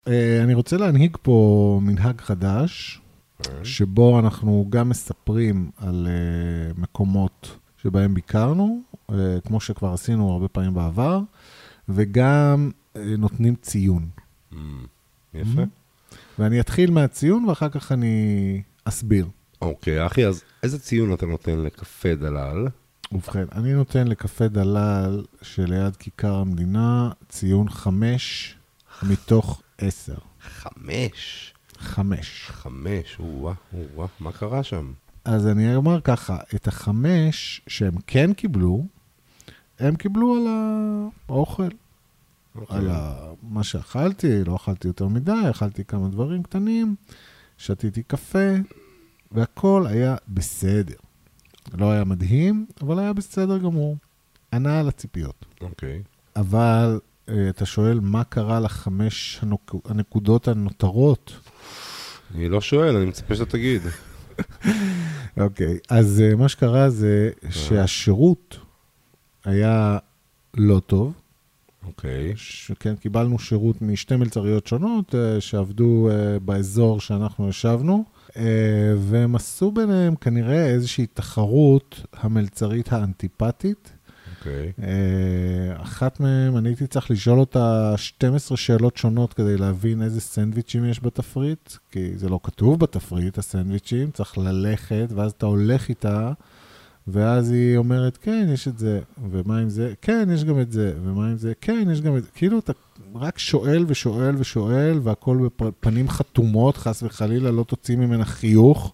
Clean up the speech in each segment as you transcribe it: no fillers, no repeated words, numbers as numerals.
אני רוצה להנהיג פה מנהג חדש, שבו אנחנו גם מספרים על מקומות שבהם ביקרנו, כמו שכבר עשינו הרבה פעמים בעבר, וגם נותנים ציון. יפה. ואני אתחיל מהציון, ואחר כך אני אסביר. אוקיי, אחי, אז איזה ציון אתה נותן לקפה דלל? ובכן, אני נותן לקפה דלל שליד כיכר המדינה ציון 5 מתוך 10. 5? 5. 5, וואה, מה קרה שם? אז אני אומר ככה, את 5 שהם כן קיבלו, הם קיבלו על האוכל. על מה שאכלתי, לא אכלתי יותר מדי, אכלתי כמה דברים קטנים, שתיתי קפה, והכל היה בסדר. לא היה מדהים, אבל היה בסדר גמור. ענה על הציפיות. אוקיי. אבל אתה שואל מה קרה ל5 הנקודות הנותרות? אני לא שואל, אני מצפה שאתה תגיד. אוקיי, אז מה שקרה זה שהשירות היה לא טוב. אוקיי. כן, קיבלנו שירות משתי מלצריות שונות שעבדו באזור שאנחנו ישבנו, והם עשו ביניהם כנראה איזושהי תחרות המלצרית האנטיפטית. אוקיי. אחת מהם, אני הייתי צריך לשאול אותה 12 שאלות שונות כדי להבין איזה סנדוויצ'ים יש בתפריט, כי זה לא כתוב בתפריט, הסנדוויצ'ים, צריך ללכת, ואז אתה הולך איתה, ואז היא אומרת, כן, יש את זה, ומה עם זה? כן, יש גם את זה, ומה עם זה? כן, יש גם את זה. כאילו אתה רק שואל ושואל ושואל, והכל בפנים חתומות, חס וחלילה, לא תוציא ממנה חיוך.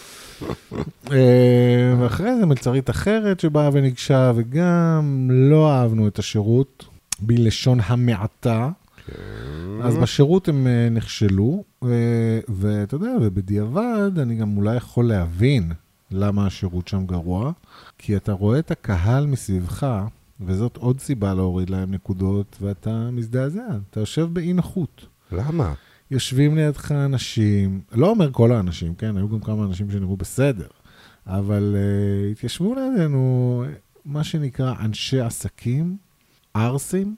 ואחרי זה מלצרית אחרת שבאה וניגשה, וגם לא אהבנו את השירות, בלשון המעטה. אז בשירות הם נכשלו, ואתה יודע, ובדיעבד אני גם אולי יכול להבין למה השירות שם גרוע, כי אתה רואה את הקהל מסביבך, וזאת עוד סיבה להוריד להם נקודות, ואתה מזדעזע, אתה יושב באי נוחות. למה? יושבים לידך אנשים, לא אומר כל האנשים, כן, היו גם כמה אנשים שנראו בסדר, אבל התיישבו לידינו מה שנקרא אנשי עסקים, ארסים,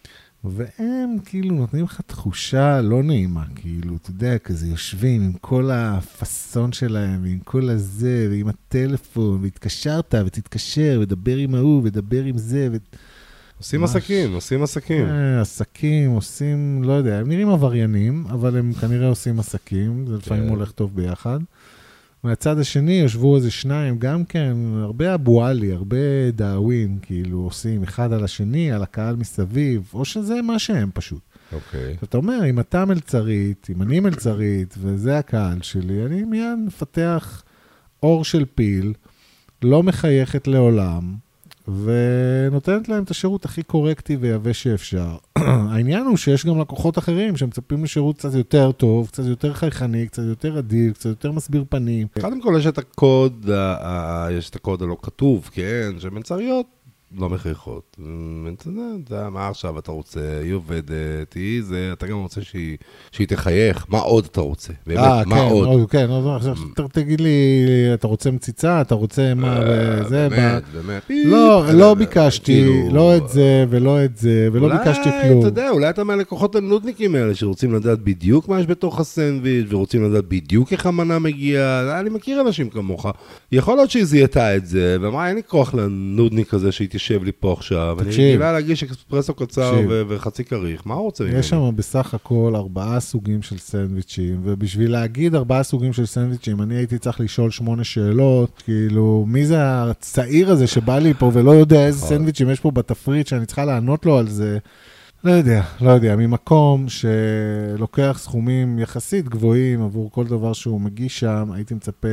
והם כאילו נותנים לך תחושה לא נעימה, כאילו, אתה יודע, כזה יושבים עם כל הפסון שלהם, ועם כל הזה, ועם הטלפון, והתקשרת, ותתקשר, ודבר עם ההוא, ודבר עם זה, עושים עסקים, עושים עסקים. עסקים, עושים, לא יודע, הם נראים עבריינים, אבל הם כנראה עושים עסקים, זה לפעמים הולך טוב ביחד. מהצד השני יושבו איזה שניים, גם כן, הרבה אבואלי, הרבה דאווין, כאילו עושים אחד על השני, על הקהל מסביב, או שזה מה שהם פשוט. אוקיי. אתה אומר, אם אתה מלצרית, אם אני מלצרית, וזה הקהל שלי, אני מיד מפתח אור של פיל, לא מחייכת לעולם, ונותנת להם את השירות הכי קורקטי ויבש שאפשר. העניין הוא שיש גם לקוחות אחרים שמצפים לשירות קצת יותר טוב, קצת יותר חייכני, קצת יותר אדיב, קצת יותר מסביר פנים. קודם כל יש את הקוד, יש את הקוד הלא כתוב, כן, שמלצריות לא מחייכות. אתה יודע, מה עכשיו אתה רוצה? היא עובדת, היא זה, אתה גם רוצה שהיא תחייך. מה עוד אתה רוצה? באמת, מה עוד? כן, עכשיו תגיד לי, אתה רוצה מציצה? אתה רוצה מה וזה? באמת. לא ביקשתי, לא את זה ולא את זה, ולא ביקשתי כלום. אתה יודע, אולי אתה מהלקוחות הנודניקים האלה, שרוצים לדעת בדיוק מה יש בתוך הסנדוויץ', ורוצים לדעת בדיוק איך המנה מגיעה. אני מכיר אנשים כמוך. יכול להיות שהיא זיהתה את זה, ואמרה, אין לי כוח לנודניק הזה שהתיישב לי פה עכשיו. אני גילה להגיש אקספרסו קצר וחצי קריך. מה רוצה? יש שם בסך הכל 4 סוגים של סנדוויצ'ים, ובשביל להגיד 4 סוגים של סנדוויצ'ים, אני הייתי צריך לשאול 8 שאלות, כאילו, מי זה הצעיר הזה שבא לי פה ולא יודע איזה סנדוויצ'ים יש פה בתפריט, שאני צריכה לענות לו על זה? לא יודע, ממקום שלוקח סכומים יחסית גבוהים עבור כל דבר שהוא מגיש שם, הייתי מצפה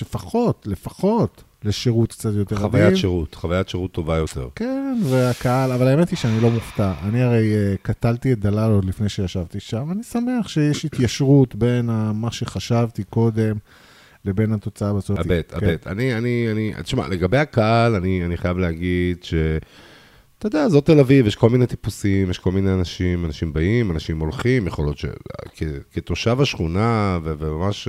לפחות לשירות קצת יותר חוויית שירות טובה יותר. כן, והקהל, אבל האמת היא שאני לא מופתע. אני הרי קטלתי את דלל עוד לפני שישבתי שם, אני שמח שיש התיישרות בין מה שחשבתי קודם, לבין התוצאה בסוף. הבט. תשמע, לגבי הקהל, אני חייב להגיד אתה יודע, זאת תל אביב, יש כל מיני טיפוסים, יש כל מיני אנשים באים, אנשים הולכים, יכול להיות שכתושב השכונה, וממש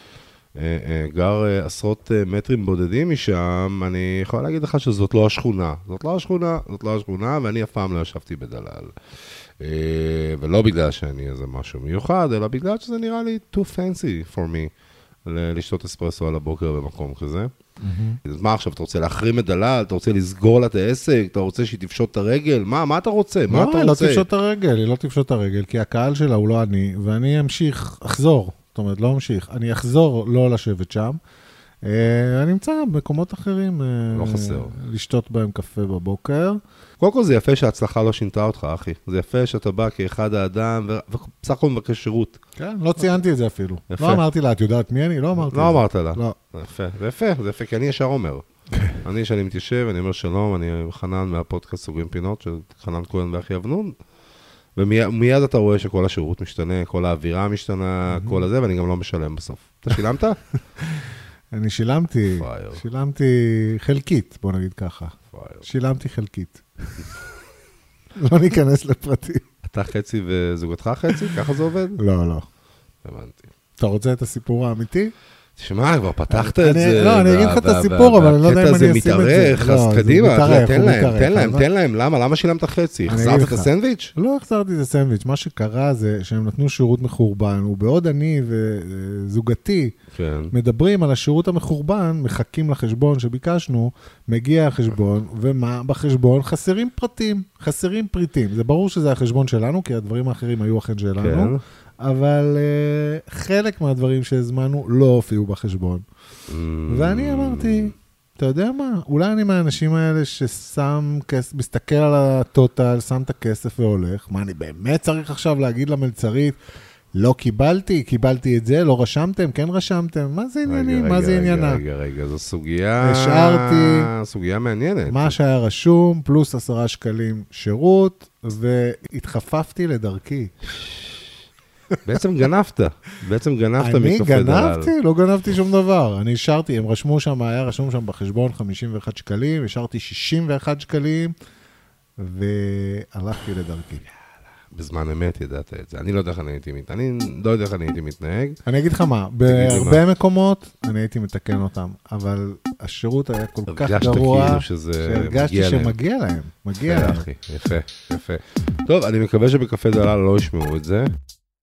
גר עשרות מטרים בודדים משם, אני יכול להגיד לך שזאת לא השכונה, ואני אף פעם לא ישבתי בדלל. ולא בגלל שאני איזה משהו מיוחד, אלא בגלל שזה נראה לי too fancy for me, לשתות אספרסו על הבוקר במקום כזה. אז מה עכשיו, אתה רוצה להחרים את דלל, אתה רוצה לסגור לה את העסק, אתה רוצה שהיא תפשוט את הרגל, מה אתה רוצה? מה אתה רוצה? היא לא תפשוט את הרגל, היא לא תפשוט את הרגל, כי הקהל שלה הוא לא אני, ואני אחזור, זאת אומרת, לא אמשיך, אני אחזור לא לשבת שם, אני אמצא במקומות אחרים, לא חסר. לשתות בהם קפה בבוקר. קודם כל זה יפה שההצלחה לא שינתה אותך, אחי. זה יפה שאתה בא כאחד האדם, ובסך הכל מבקש שירות. כן, לא ציינתי את זה אפילו. יפה. לא אמרתי לה, את יודעת מי אני? לא אמרתי. לא אמרת לה. לא. זה יפה, כי אני ישר אומר. אני, שאני מתיישב, אני אומר שלום, אני חנן מהפודקאסט סוגרים פינות, של חנן כהן ואחי אבנון, ומיד אתה רואה שכל השירות משתנה, כל האווירה משתנה, כל הזה, ואני גם לא משלם בסוף. אתה שילמת? אני שילמתי חלקית, בוא נגיד ככה. שילמתי חלקית. לא ניכנס לפרטים. אתה חצי וזוגתך חצי? ככה זה עובד? לא, לא. הבנתי. אתה רוצה את הסיפור האמיתי? תשמע, כבר פתחת את זה. לא, אני אגיד לך את הסיפור, אבל אני לא יודע אם אני אשים את זה. הקטע הזה מתארך, אז קדימה, תן להם, למה שילמת חצי? החזרת את הסנדוויץ'? לא החזרתי את הסנדוויץ', מה שקרה זה שהם נתנו שירות מחורבן, ובעוד אני וזוגתי מדברים על השירות המחורבן, מחכים לחשבון שביקשנו, מגיע החשבון, ומה בחשבון? חסרים פרטים, חסרים פריטים. זה ברור שזה החשבון שלנו, כי הדברים האחרים היו אכן שלנו. אבל חלק מהדברים שהזמנו לא הופיעו בחשבון. ואני אמרתי, אתה יודע מה? אולי אני מהאנשים האלה ששם כסף, מסתכל על הטוטל, שם את הכסף והולך. מה, אני באמת צריך עכשיו להגיד למלצרית, לא קיבלתי את זה, לא רשמתם, כן רשמתם? מה זה עניינים? מה זה עניינה? רגע, זו סוגיה... השארתי... סוגיה מעניינת. מה שהיה רשום, פלוס 10 שקלים שירות, והתחפפתי לדרכי. בעצם גנבת מכף אני דלל. גנבתי? לא גנבתי שום דבר. אני השארתי, הם רשמו שם, היה רשום שם בחשבון 51 שקלים, השארתי 61 שקלים, והלכתי לדרכי. בזמן אמת ידעת את זה. אני לא יודע איך אני הייתי מתנהג. אני אגיד לך מה, בהרבה מקומות אני הייתי מתקן אותם, אבל השירות היה כל כך גרוע, שהרגשתי שמגיע להם. מגיע להם. יפה. טוב, אני מקווה שבקפה דלל לא ישמעו את זה.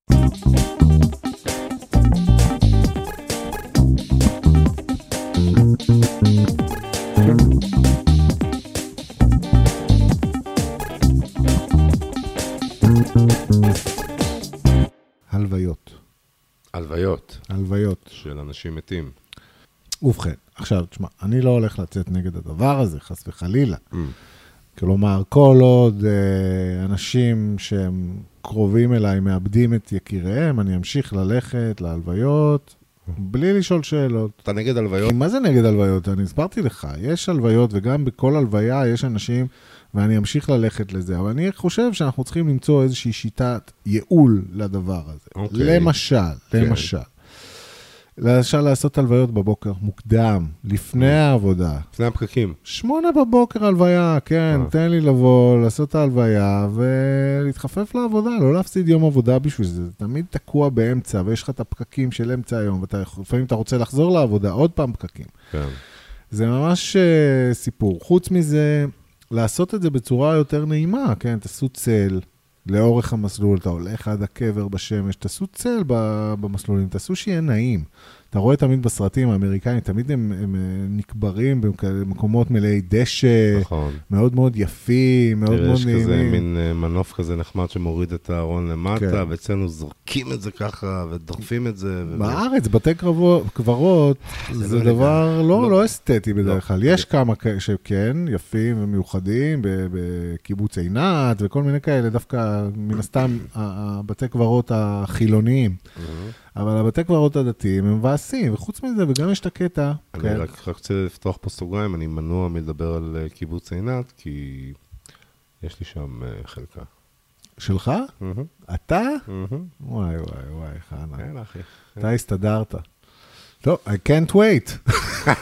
הלוויות. של אנשים מתים. ובכן, עכשיו, תשמע, אני לא הולך לצאת נגד הדבר הזה, חס וחלילה. כלומר, כל עוד אנשים שהם קרובים אליי מאבדים את יקיריהם, אני אמשיך ללכת להלוויות, בלי לשאול שאלות. אתה נגד הלוויות? מה זה נגד הלוויות? אני הסברתי לך, יש הלוויות, וגם בכל הלוויה יש אנשים, ואני אמשיך ללכת לזה, אבל אני חושב שאנחנו צריכים למצוא איזושהי שיטת ייעול לדבר הזה. למשל, לעשות הלוויות בבוקר מוקדם, לפני העבודה. לפני הפקקים. 8 בבוקר הלוויה, כן, תן לי לבוא, לעשות את ההלוויה, ולהתחפף לעבודה, לא להפסיד יום עבודה בשביל זה. זה תמיד תקוע באמצע, ויש לך את הפקקים של אמצע היום, ולפעמים אתה רוצה לחזור לעבודה, עוד פעם פקקים. כן. זה ממש סיפור. חוץ מזה, לעשות את זה בצורה יותר נעימה, כן, תעשו צל לאורך המסלול, אתה הולך עד הקבר בשמש, תעשו צל במסלולים, תעשו שיהיה נעים. אתה רואה תמיד בסרטים האמריקאים, תמיד הם נקברים במקומות מלאי דשא, נכון. מאוד מאוד יפים, מאוד מאוד נעימים. יש כזה מין מנוף כזה נחמד שמוריד את הארון למטה, ואצלנו זורקים את זה ככה, ודוחפים את זה. בארץ, בתי קברות, זה דבר לא אסתטי בדרך כלל. יש כמה שכן, יפים ומיוחדים, בקיבוץ עינת, וכל מיני כאלה, דווקא מן הסתם, הבתי קברות החילוניים. אבל הבתי קברות הדתיים הם מבאסים, וחוץ מזה, וגם יש את הקטע. אני רק רוצה לפתוח פה סוגריים, אני מנוע מלדבר על קיבוץ עינת, כי יש לי שם חלקה. שלך? אתה? וואי, חנה. כן, אחי. אתה הסתדרת. טוב, I can't wait.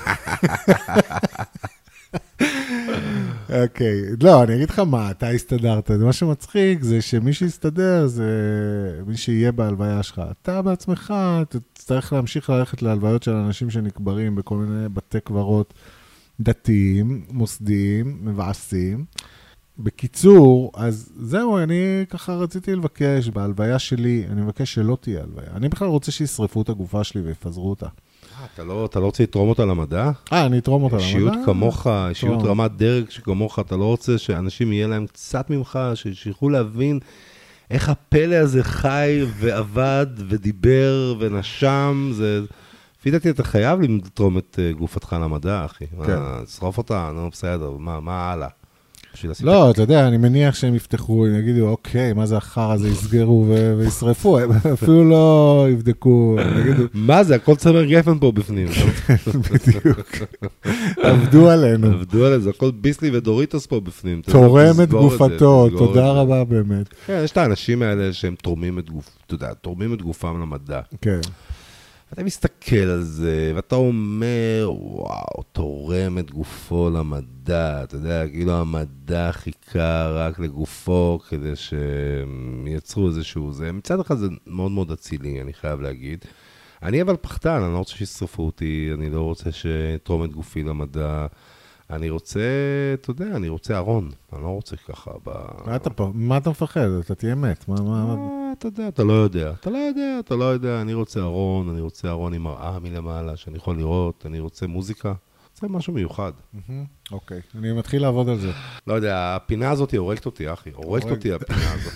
אוקיי, לא, אני אגיד לך מה, אתה הסתדרת. מה שמצחיק זה שמי שיסתדר זה מי שיהיה בהלוויה שלך. אתה בעצמך, אתה תצטרך להמשיך ללכת להלוויות של אנשים שנקברים בכל מיני בתי קברות דתיים, מוסדיים, מבאסים. בקיצור, אז זהו, אני ככה רציתי לבקש, בהלוויה שלי, אני מבקש שלא תהיה הלוויה. אני בכלל רוצה שישרפו את הגופה שלי ויפזרו אותה. אתה לא רוצה לתרום אותה למדע? אני אתרום אותה למדע. אישיות כמוך, אישיות רמת דרג שכמוך, אתה לא רוצה שאנשים יהיה להם קצת ממך, שיוכלו להבין איך הפלא הזה חי ועבד ודיבר ונשם, זה... לפי דעתי, אתה חייב לתרום את גופתך למדע, אחי. כן. שרוף אותה, נו, בסדר, מה הלאה? לא, אתה יודע, אני מניח שהם יפתחו, הם יגידו, אוקיי, מה זה אחר הזה, יסגרו וישרפו, הם אפילו לא יבדקו, הם יגידו... מה זה, הכל צמר גפן פה בפנים. בדיוק. עבדו עלינו. זה הכל ביסלי ודוריטוס פה בפנים. תורם את גופתו, תודה רבה באמת. כן, יש את האנשים האלה שהם תורמים את גופם למדע. כן. אתה מסתכל על זה, ואתה אומר, וואו, תורם את גופו למדע, אתה יודע, כאילו המדע חיכה רק לגופו, כדי שהם יצרו איזשהו זה. מצד אחד זה מאוד מאוד אצילי, אני חייב להגיד. אני אבל פחדן, אני לא רוצה שישרפו אותי, אני לא רוצה שתרום את גופי למדע. אני רוצה, אתה יודע, אני רוצה ארון, אני לא רוצה ככה מה אתה מפחד? אתה תהיה מת. אתה יודע, אתה לא יודע, אני רוצה ארון עם מראה מלמעלה, שאני יכול לראות, אני רוצה מוזיקה, זה משהו מיוחד. אוקיי, אני מתחיל לעבוד על זה. לא יודע, הפינה הזאת הורגת אותי, אחי, הורגת אותי הפינה הזאת.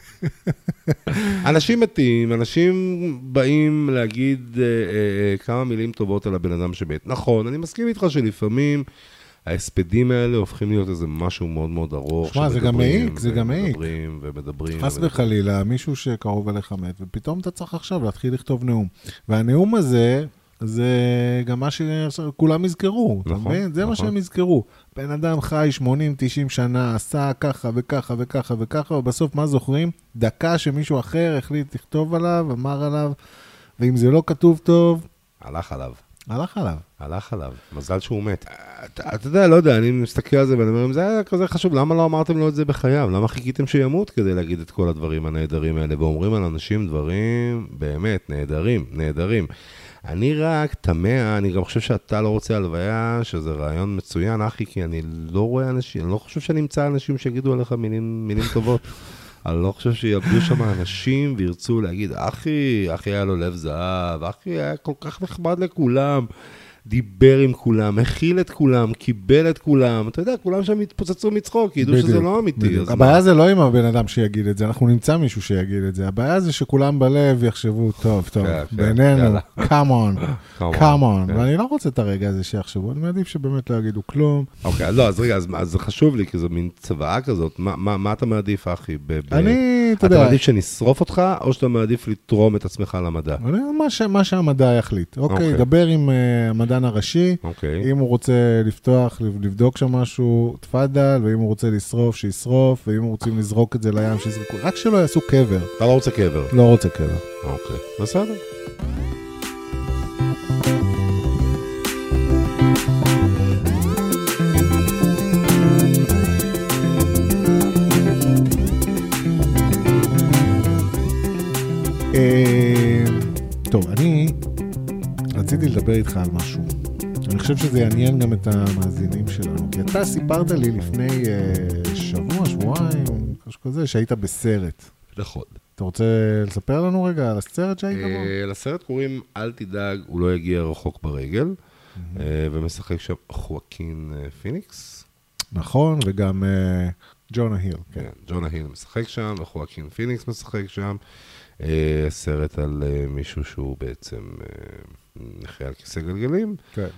אנשים מתים, אנשים באים להגיד כמה מילים טובות על הבן אדם שמת. נכון, אני מסכים איתך שלפעמים ההספדים האלה הופכים להיות איזה משהו מאוד מאוד ארוך. שמה, זה גם מעיק, זה גם מעיק. ומדברים. חס וחלילה, מישהו שקרוב אליך מת, ופתאום אתה צריך עכשיו להתחיל לכתוב נאום. והנאום הזה, זה גם מה שכולם יזכרו. נכון. זה מה שהם יזכרו. בן אדם חי 80-90 שנה, עשה ככה וככה וככה וככה, ובסוף מה זוכרים? דקה שמישהו אחר החליט לכתוב עליו, אמר עליו, ואם זה לא כתוב טוב... הלך עליו, מזל שהוא מת. אתה יודע, לא יודע, אני מסתכל על זה ואני אומר, אם זה היה כזה חשוב, למה לא אמרתם לו את זה בחייו? למה חיכיתם שימות כדי להגיד את כל הדברים הנהדרים האלה? ואומרים על אנשים דברים באמת נהדרים. אני רק תמה, אני גם חושב שאתה לא רוצה הלוויה, שזה רעיון מצוין, אחי, כי אני לא רואה אנשים, אני לא חושב שאני אמצא אנשים שיגידו עליך מילים טובות. אני לא חושב שיעבדו שם אנשים וירצו להגיד, אחי היה לו לב זהב, אחי היה כל כך נחמד לכולם, דיבר עם כולם, הכיל את כולם, קיבל את כולם, אתה יודע, כולם שם התפוצצו מצחוק, ידעו שזה לא אמיתי. הבעיה זה לא עם הבן אדם שיגיד את זה, אנחנו נמצא מישהו שיגיד את זה, הבעיה זה שכולם בלב יחשבו, טוב, בינינו, come on, ואני לא רוצה את הרגע הזה שיחשבו, אני מעדיף שבאמת לא יגידו כלום. אוקיי, לא, אז רגע, אז זה חשוב לי, כי זו מין צבעה כזאת, מה אתה מעדיף, אחי? אתה מעדיף שנשרוף אותך, או שאתה מעדיף לתרום את עצמך למדע? מה שהמדע יחליט. אוקיי, דבר עם המדען הראשי, אם הוא רוצה לפתוח, לבדוק שם משהו, תפדל, ואם הוא רוצה לשרוף, שישרוף, ואם הוא רוצים לזרוק את זה לים, שיזרקו, רק שלא יעשו קבר. אתה לא רוצה קבר? לא רוצה קבר. אוקיי, בסדר. טוב, אני רציתי לדבר איתך על משהו. אני חושב שזה יעניין גם את המאזינים שלנו, כי אתה סיפרת לי לפני שבועיים, משהו כזה, שהיית בסרט. נכון. אתה רוצה לספר לנו רגע על הסרט שהיית בו? לסרט קוראים אל תדאג, הוא לא יגיע רחוק ברגל, ומשחק שם חואקין פיניקס. נכון, וגם ג'ונה היל. כן, ג'ונה היל משחק שם, וחואקין פיניקס משחק שם. סרט על מישהו שהוא בעצם נכה על כיסא גלגלים,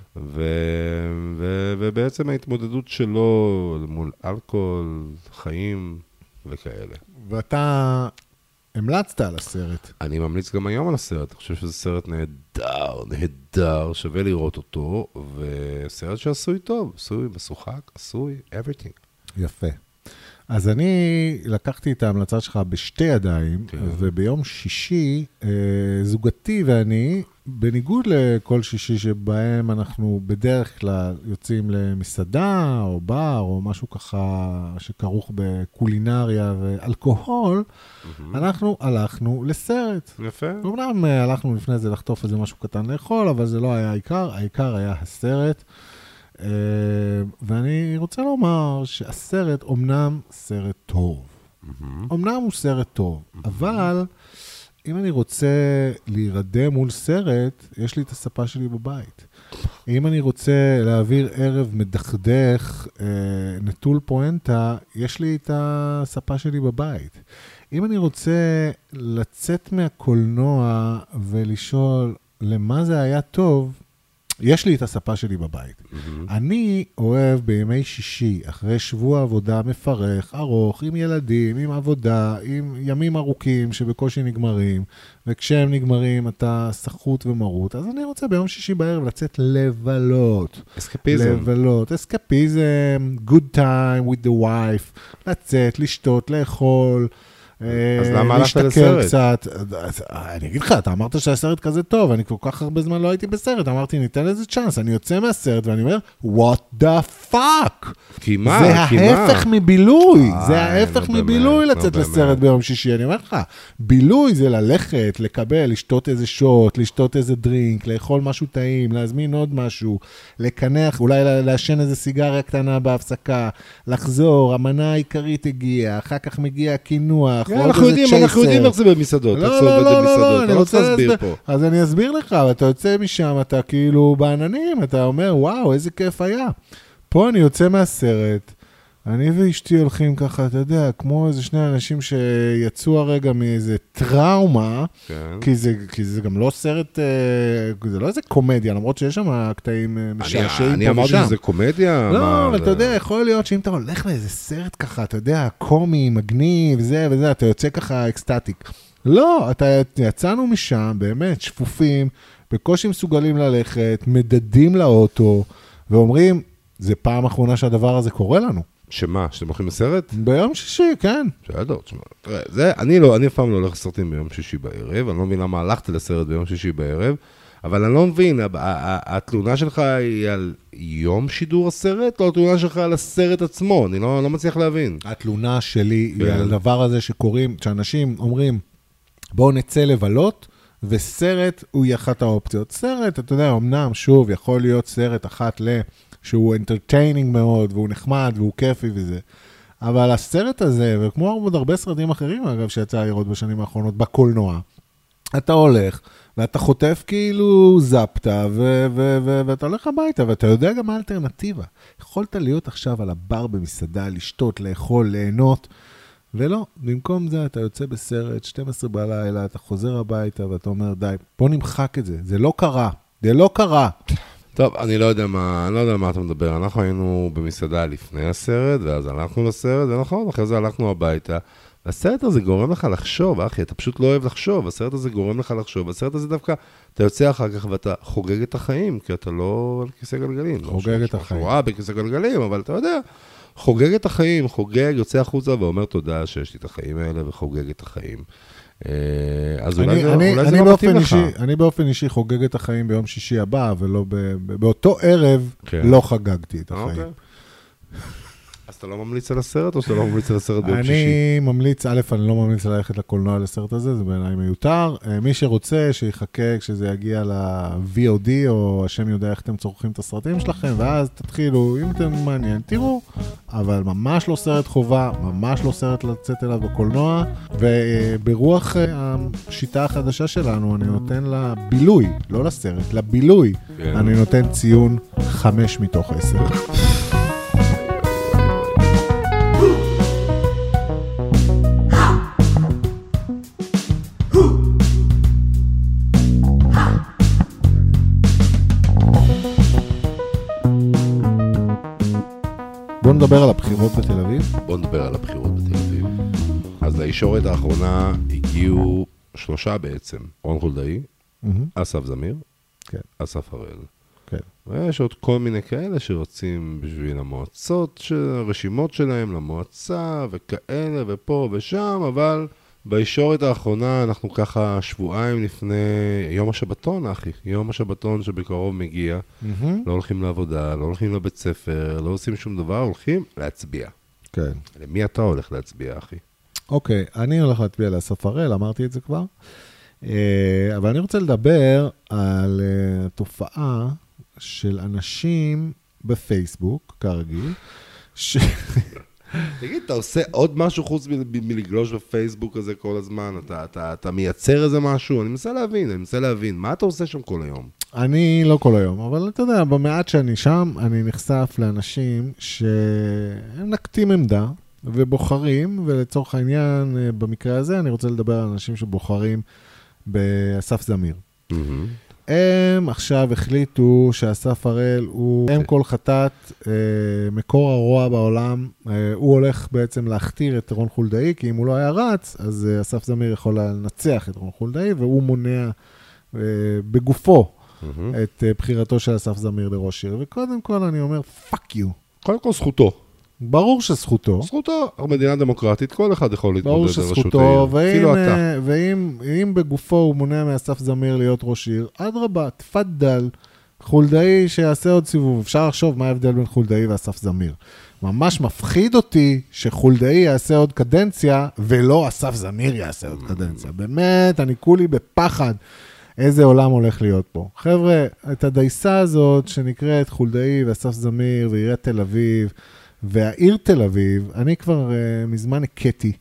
ובעצם ההתמודדות שלו מול אלכוהול, חיים וכאלה. ואתה המלצת על הסרט. אני ממליץ גם היום על הסרט, אני חושב שזה סרט נהדר, שווה לראות אותו, וסרט שעשוי טוב, עשוי משוחק, עשוי, everything. יפה. אז אני לקחתי את ההמלצה שלך בשתי ידיים, וביום שישי, זוגתי ואני, בניגוד לכל שישי שבהם אנחנו בדרך כלל יוצאים למסעדה או בר או משהו ככה שכרוך בקולינריה ואלכוהול, אנחנו הלכנו לסרט. יפה. אומנם הלכנו לפני זה לחטוף איזה משהו קטן לאכול, אבל זה לא היה העיקר, העיקר היה הסרט. ואני רוצה לומר שהסרט אומנם סרט טוב. אומנם הוא סרט טוב, אבל אם אני רוצה להירדם מול סרט, יש לי את הספה שלי בבית. אם אני רוצה להעביר ערב מדכדך, נטול פואנטה, יש לי את הספה שלי בבית. אם אני רוצה לצאת מהקולנוע ולשאול למה זה היה טוב, יש לי את הספה שלי בבית. אני אוהב בימי שישי, אחרי שבוע עבודה מפרך, ארוך, עם ילדים, עם עבודה, עם ימים ארוכים שבקושי נגמרים, וכשהם נגמרים אתה סחוט ומרות, אז אני רוצה ביום שישי בערב לצאת לבלות. אסקפיזם. לבלות, אסקפיזם, good time with the wife, לצאת, לשתות, לאכול, אז למה הלכת לסרט? קצת. אני אגיד לך, אתה אמרת שהסרט כזה טוב, אני כל כך הרבה זמן לא הייתי בסרט, אמרתי, ניתן לזה צ'אנס, אני יוצא מהסרט ואני אומר, what the fuck? כי מה? זה ההפך מבילוי, זה ההפך מבילוי לצאת לסרט ביום שישי, אני אומר לך, בילוי זה ללכת, לקבל, לשתות איזה שוט, לשתות איזה דרינק, לאכול משהו טעים, להזמין עוד משהו, לקנח, אולי לעשן איזה סיגריה קטנה בהפסקה, לחזור, המנה העיקרית הגיעה, אחר כך מגיע הכינוח, אנחנו יודעים איך זה במסעדות. לא, אני רוצה להסביר פה. אז אני אסביר לך, אתה יוצא משם, אתה כאילו בעננים, אתה אומר, וואו, איזה כיף היה. פה אני יוצא מהסרט, אני ואשתי הולכים ככה, אתה יודע, כמו איזה שני אנשים שיצאו הרגע מאיזה טראומה, כי זה גם לא סרט, זה לא איזה קומדיה, למרות שיש שם קטעים משעשעים. אני אמרתי שזה קומדיה? לא, אבל אתה יודע, יכול להיות שאם אתה הולך לאיזה סרט ככה, אתה יודע, קומי, מגניב, זה וזה, אתה יוצא ככה אקסטטיק. לא, יצאנו משם, באמת, שפופים, בקושי מסוגלים ללכת, מדדים לאוטו, ואומרים, זה פעם אחרונה שהדבר הזה קורה לנו. שמה? שאתם הולכים לסרט? ביום שישי, כן. בסדר, תשמע. תראה, אני אף פעם לא הולך לסרטים ביום שישי בערב, אני לא מבין למה הלכתי לסרט ביום שישי בערב, אבל אני לא מבין, התלונה שלך היא על יום שידור הסרט, או התלונה שלך על הסרט עצמו? אני לא מצליח להבין. התלונה שלי היא על הדבר הזה שקוראים, שאנשים אומרים, בואו נצא לבלות, וסרט הוא אחת האופציות. סרט, אתה יודע, אמנם, שוב, יכול להיות סרט אחת שהוא entertaining מאוד, והוא נחמד, והוא כיפי וזה. אבל הסרט הזה, וכמו עוד הרבה סרטים אחרים, אגב, שיצא לראות בשנים האחרונות, בקולנוע, אתה הולך, ואתה חוטף כאילו זפטה, ואתה הולך הביתה, ואתה יודע גם מה האלטרנטיבה. יכולת להיות עכשיו על הבר במסעדה, לשתות, לאכול, ליהנות, ולא, במקום זה אתה יוצא בסרט, 12 בלילה, אתה חוזר הביתה, ואתה אומר, די, בוא נמחק את זה. זה לא קרה. זה לא קרה. טוב, אני לא יודע מה אתה מדבר. אנחנו היינו במסעדה לפני הסרט, ואז הלכנו לסרט, ונכון, אחרי זה הלכנו הביתה. הסרט הזה גורם לך לחשוב, אחי, אתה פשוט לא אוהב לחשוב. הסרט הזה גורם לך לחשוב. הסרט הזה דווקא, אתה יוצא אחר כך ואתה חוגג את החיים, כי אתה לא על כיסא גלגלים. חוגג את החיים. בכיסא גלגלים, אבל אתה יודע, חוגג את החיים, חוגג, יוצא החוצה ואומר תודה שיש לי את החיים האלה, וחוגג את החיים. אז אולי זה לא מתאים לך. אני באופן אישי חוגג את החיים ביום שישי הבא, ולא באותו ערב לא חגגתי את החיים. אז אתה לא ממליץ על הסרט, או שאתה לא ממליץ על הסרט ביום שישי? אני ממליץ, אני לא ממליץ ללכת לקולנוע לסרט הזה, זה בעיניי מיותר. מי שרוצה, שיחכה כשזה יגיע ל-VOD, או השם יודע איך אתם צורכים את הסרטים שלכם, ואז תתחילו, אם אתם מעניין, תראו. אבל ממש לא סרט חובה, ממש לא סרט לצאת אליו בקולנוע, וברוח השיטה החדשה שלנו, אני נותן לבילוי, לא לסרט, לבילוי, אני נותן ציון 5 מתוך 10. בוא נדבר על הבחירות בתל אביב. אז לישורת האחרונה הגיעו 3 בעצם. רון חולדאי, אסף זמיר, אסף הראל. ויש עוד כל מיני כאלה שרוצים בשביל המועצות, הרשימות שלהם למועצה וכאלה ופה ושם, אבל בישורת האחרונה אנחנו ככה שבועיים לפני יום השבתון, אחי. יום השבתון שבקרוב מגיע. לא הולכים לעבודה, לא הולכים לבית ספר, לא עושים שום דבר, הולכים להצביע. כן. למי אתה הולך להצביע, אחי? אוקיי, אני הולך להצביע לאסף הראל, אמרתי את זה כבר. אבל אני רוצה לדבר על תופעה של אנשים בפייסבוק, כרגיל. תגיד, אתה עושה עוד משהו חוץ מלגלוש בפייסבוק הזה כל הזמן? אתה מייצר איזה משהו? אני מנסה להבין. מה אתה עושה שם כל היום? אני לא כל היום, אבל אתה יודע, במעט שאני שם, אני נחשף לאנשים שהם נקטים עמדה ובוחרים, ולצורך העניין, במקרה הזה, אני רוצה לדבר על אנשים שבוחרים באסף זמיר. הם עכשיו החליטו שאסף הראל הוא אם כל חטאת, מקור הרוע בעולם, הוא הולך בעצם להכתיר את רון חולדאי, כי אם הוא לא היה רץ, אז אסף זמיר יכול לנצח את רון חולדאי, והוא מונע בגופו את בחירתו של אסף זמיר לראש עיר. וקודם כל אני אומר, fuck you. קודם כל זכותו. ברור שזכותו. זכותו, מדינה דמוקרטית, כל אחד יכול להתמודד לראשות העיר. ברור שזכותו, ואם בגופו הוא מונע מאסף זמיר להיות ראש עיר, אדרבה, תפדל, חולדאי שיעשה עוד סיבוב. אפשר לחשוב מה ההבדל בין חולדאי ואסף זמיר. ממש מפחיד אותי שחולדאי יעשה עוד קדנציה, ולא אסף זמיר יעשה עוד קדנציה. באמת, אני כולי בפחד איזה עולם הולך להיות פה. חבר'ה, את הדייסה הזאת שנקראת חולדאי ואסף זמיר ועיריית תל אביב, והעיר תל אביב, אני כבר מזמן הקטי,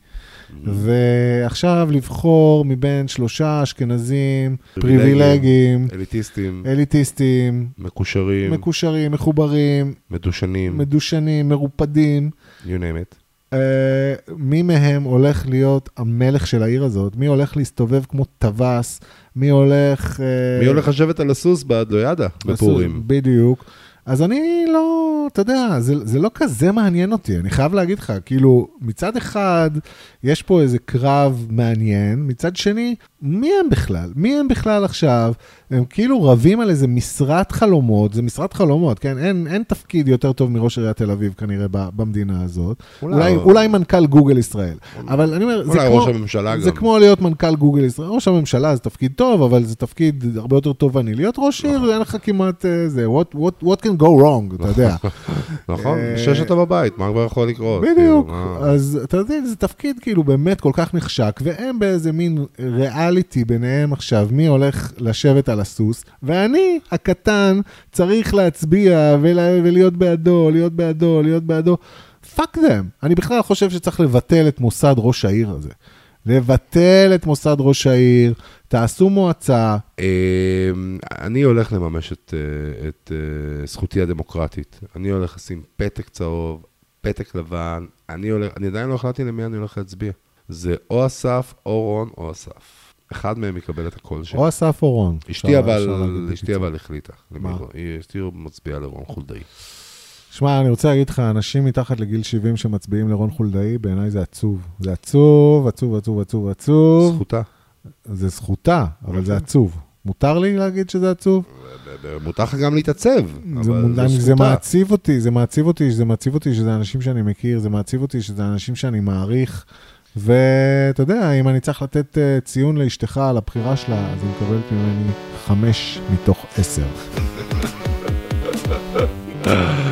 ועכשיו לבחור מבין 3 אשכנזים, פריבילגים, אליטיסטים, מקושרים, מחוברים, מדושנים, מרופדים, you name it. מי מהם הולך להיות המלך של העיר הזאת? מי הולך להסתובב כמו טווס? מי הולך לשבת על הסוס בעד לא ידע, בפורים. בדיוק. אז אני לא, אתה יודע, זה לא כזה מעניין אותי, אני חייב להגיד לך, כאילו, מצד אחד, יש פה איזה קרב מעניין, מצד שני, מי הם בכלל? מי הם בכלל עכשיו? הם כאילו רבים על איזה משרת חלומות, זה משרת חלומות, כן? אין תפקיד יותר טוב מראש עיריית תל אביב, כנראה, במדינה הזאת. אולי מנכ"ל גוגל ישראל. אבל אני אומר, זה כמו להיות מנכ"ל גוגל ישראל. ראש הממשלה זה תפקיד טוב, אבל זה תפקיד הרבה יותר טובני. להיות ראש עיר, אין לך כמעט זה, what can go wrong, אתה יודע. נכון, שאתה בבית, מה כבר יכול לקרות? בדיוק. אז אתה יודע, זה תפקיד כאילו באמת כל כך נחשק, והם באיזה מין ריאליטי ביניהם עכשיו, מי הולך לשבת על הסוס, ואני, הקטן, צריך להצביע ולהיות בעדו, להיות בעדו. Fuck them. אני בכלל חושב שצריך לבטל את מוסד ראש העיר הזה. לבטל את מוסד ראש העיר, תעשו מועצה. אני הולך לממש את זכותי הדמוקרטית. אני הולך לשים פתק צהוב, פתק לבן. אני עדיין לא החלטתי למי אני הולך להצביע. זה או אסף, או רון, או אסף. אחד מהם יקבל את הקול שלי. או אסף או רון. אשתי אבל החליטה. אשתי מצביעה לרון חולדאי. שמע, אני רוצה להגיד לך, אנשים מתחת לגיל 70 שמצביעים לרון חולדאי, בעיניי זה עצוב. זה עצוב, עצוב, עצוב, עצוב, עצוב. זכותה. זה זכותה, אבל זה עצוב. מותר לי להגיד שזה עצוב? מותר לך גם להתעצב, אבל זו זה מעציב אותי, זה מעציב אותי שזה אנשים שאני מכיר, זה מעציב אותי שזה אנשים שאני מעריך, ואתה יודע, אם אני צריך לתת ציון לאשתך על הבחירה שלה, אז היא מקבלת ממני 5 מתוך 10.